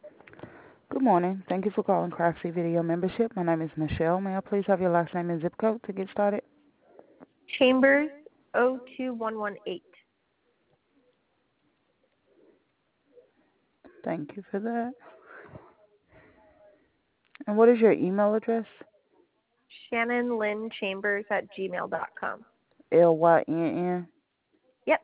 Good morning. Thank you for calling Craftsy Video Membership. My name is Michelle. May I please have your last name and zip code to get started? Chambers 02118. Thank you for that. And what is your email address? ShannonLynnChambers@gmail.com. LYNN. Yep.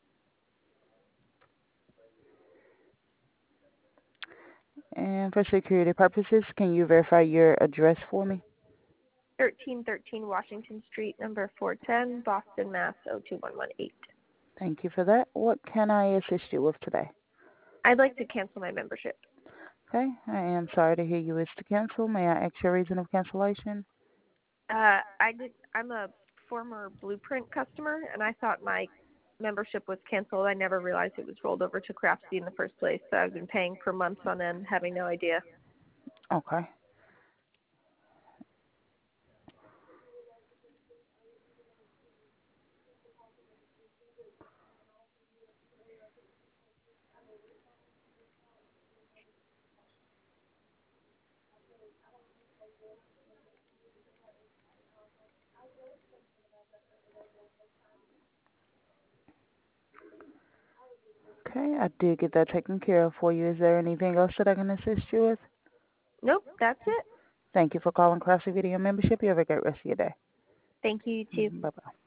And for security purposes, can you verify your address for me? 1313 Washington Street, number 410, Boston, Mass. 02118. Thank you for that. What can I assist you with today? I'd like to cancel my membership. Okay, I am sorry to hear you wish to cancel. May I ask your reason of cancellation? I'm a former Blueprint customer, and I thought my membership was canceled. I never realized it was rolled over to Craftsy in the first place. So I've been paying for months on end, having no idea. Okay. Okay, I did get that taken care of for you. Is there anything else that I can assist you with? Nope, that's it. Thank you for calling Craftsy Video Membership. You have a great rest of your day. Thank you, you too. Bye-bye.